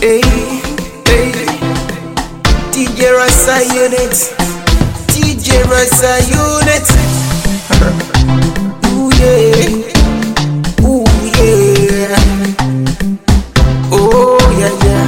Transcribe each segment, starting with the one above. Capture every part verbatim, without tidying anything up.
Hey, hey, D J Rasa Unit, D J Rasa Unit. Ooh yeah, ooh yeah, oh yeah yeah.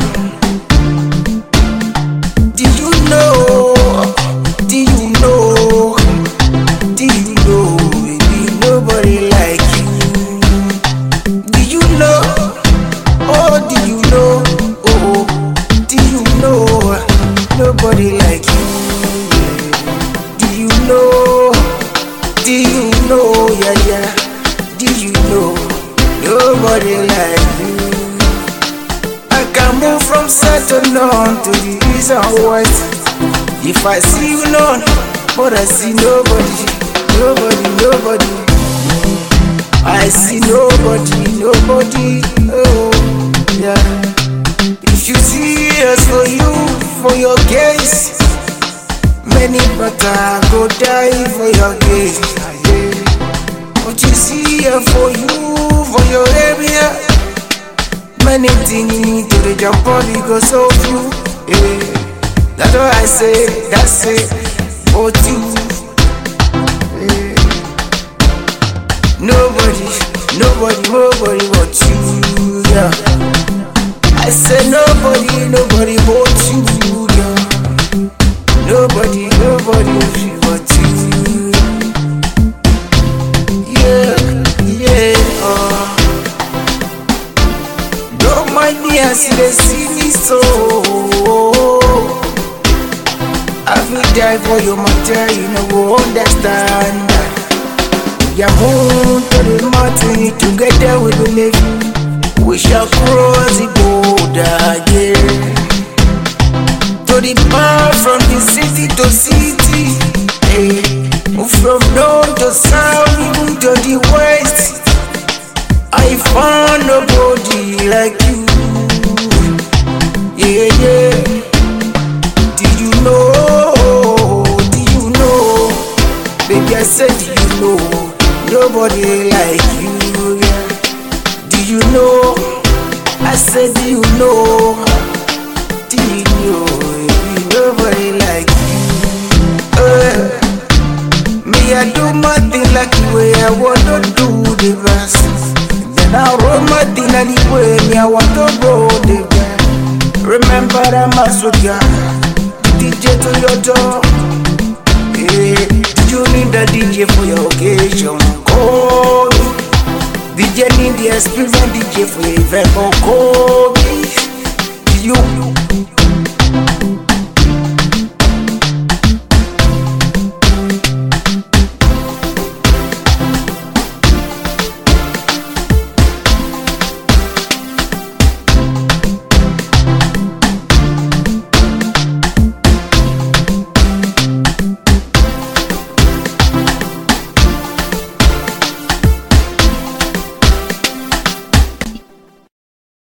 Do you know? Do you know? Do you know? Baby, nobody like you. Do you know? Oh, do you know? Oh, do you know? Nobody like you. Do you know? Do you know? Yeah, yeah. Do you know? Nobody like you. I can move from south to north to the east and west. If I see you none, but I see nobody, nobody, nobody. I see nobody, nobody. Oh, yeah. If you see us for you, for your gaze, many better go die for your gaze. But you see her for you, for your area, many things to the jump on because of you. Yeah. That's what I say, that's it, but you. Yeah. Nobody, nobody, nobody but you. Yeah. I say nobody, nobody but you. Yeah. Nobody, nobody but you. Yeah, yeah. Uh. Don't mind me as they see me so. I will die for your matter, you know, go understand. We are moving to the mountain, together we will live. We shall cross the border, yeah. To the power from the city to city, hey. From north to south, even to the west. I found nobody like you. Yeah, yeah. Do you know? Do you know? Baby, I said, do you know? Nobody like you. Yeah. Do you know? I said, do you know? Do you know? Baby, nobody like you. Uh, me, I do my thing like the way I want to do the best. Then I roll my thing anyway, me, I want to roll the best. Remember that my soldier, D J to your door. Hey, did you need a D J for your occasion? Call me. D J need the experience, D J for your event. Call me. Do you?